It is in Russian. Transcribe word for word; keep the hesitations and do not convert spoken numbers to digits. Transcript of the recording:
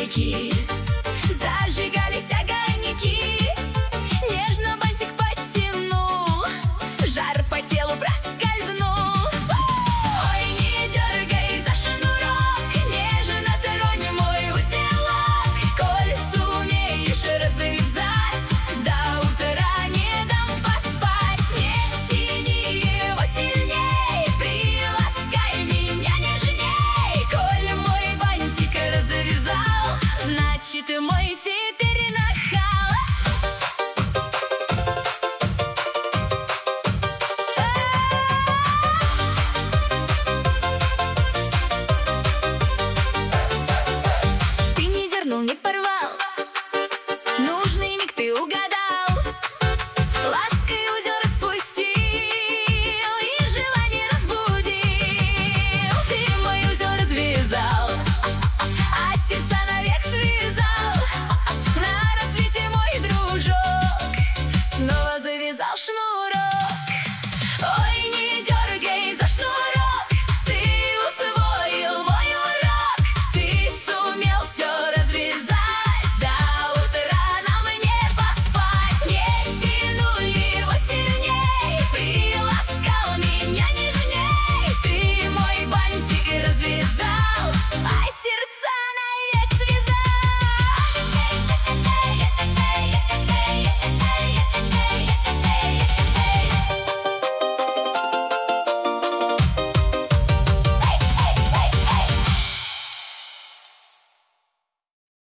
веки. Зажигались огоньки, нежно бантик подтянул, жар по телу проскользнул. Ой, не дергай за шнурок, нежно тронь мой узелок. Коль сумеешь развязать, до утра не дам поспать. Не тяни его сильней, приласкай меня нежней. Коль мой бантик развязал, значит, мой теперь.